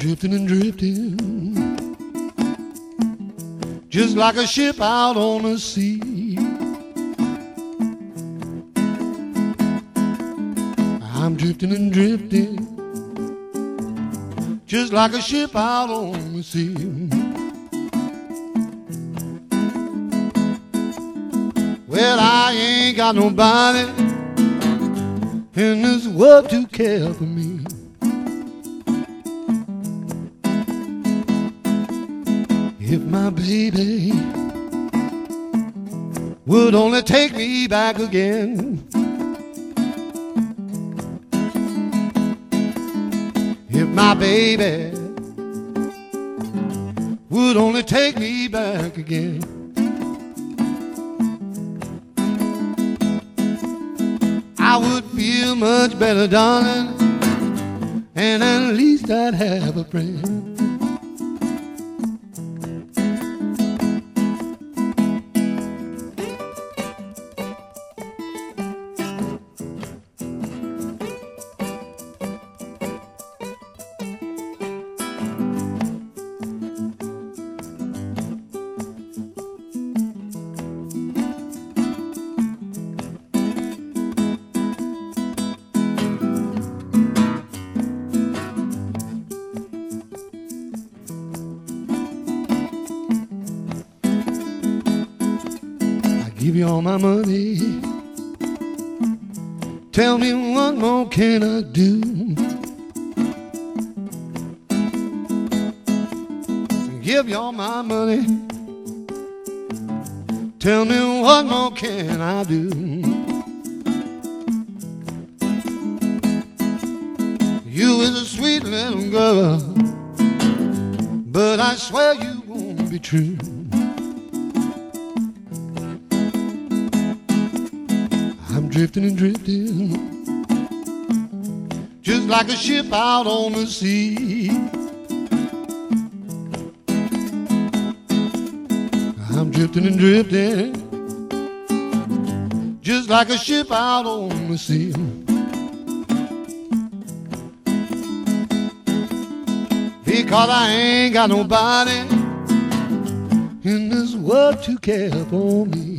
drifting and drifting, just like a ship out on the sea. I'm drifting and drifting, just like a ship out on the sea. Well, I ain't got nobody in this world to care for me. If my baby would only take me back again, if my baby would only take me back again, I would feel much better, darling, and at least I'd have a friend. Give you all my money. Tell me what more can I do? Give you all my money. Tell me what more can I do? You is a sweet little girl, but I swear you won't be true. I'm drifting and drifting, just like a ship out on the sea. I'm drifting and drifting, just like a ship out on the sea. Because I ain't got nobody in this world to care for me.